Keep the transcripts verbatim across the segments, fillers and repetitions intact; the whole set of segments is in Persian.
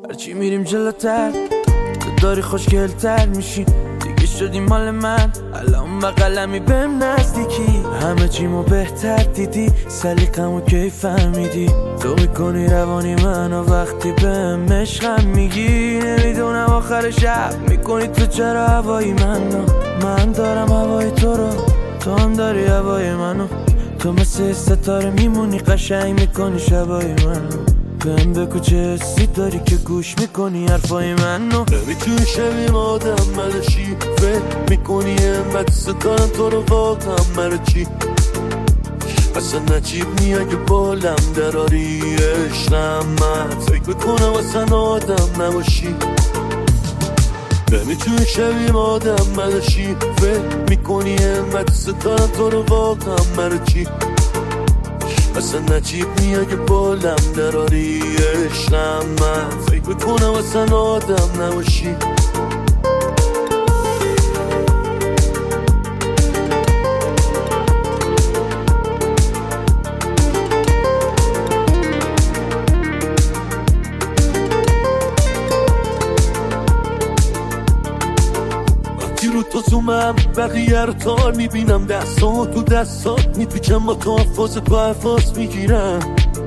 هرچی میریم جلوتر تو داری خوشگلتر میشی، دیگه شدی مال من، الان بقلمی بهم نزدیکی، همه چیمو بهتر دیدی، سلیقمو کی فهمیدی، تو میکنی روانی منو وقتی بهم عشقم میگی، نمیدونم آخر شب میکنی تو چرا هوای منو، من دارم هوای تو رو، تو هم داری هوای منو، تو مثل ستاره میمونی قشنگ میکنی شبای منو، بهم بگو چه حسی داری که گوش میکنی حرفای منو، نمیتونی شبیه آدم منو چی فکر میکنی انقدر ستارم تو رو واقعا مرا چی، اصلا نجیب نی اگه بالم دراری عشقم، من فکر میکنم اصلا آدم نباشی، نمیتونی شبیه آدم منو چی فکر میکنی انقدر ستارم تو رو واقعا مرا چی، اصلا نجیب نی اگه بالم دراری عشقم، من فکر میکنم اصلا آدم نباشی. وقتی رو تو زومم بقیه رو تار میبینم، دستان تو دستات میپیچم با تو حفاظ تو حفاظ میگیرم،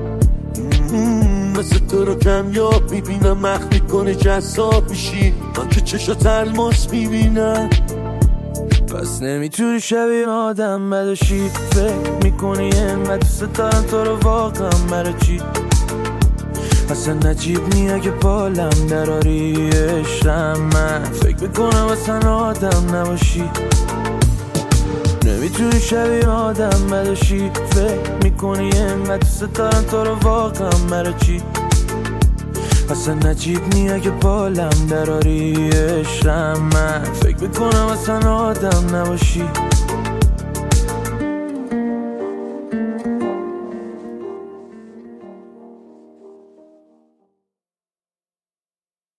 مثل تو رو کمیاب میبینم مخفی کنه جذاب میشی، من که چشات الماس میبینم، پس نمیتونی شبیه آدم بداشی، فکر میکنی انقدر دوست دارم تو رو واقعا برای چی، اصلا نجیب نی اگه بالم دراری عشقم، من فکر میکنم اصلا آدم نباشی، نمیتونی شبیه آدم بداشی، فکر میکنی انقدر دوست دارم تو رو واقعا برای چی، اصلا نجیب نی اگه بالم دراری عشقم، من فکر میکنم اصلا آدم نباشی.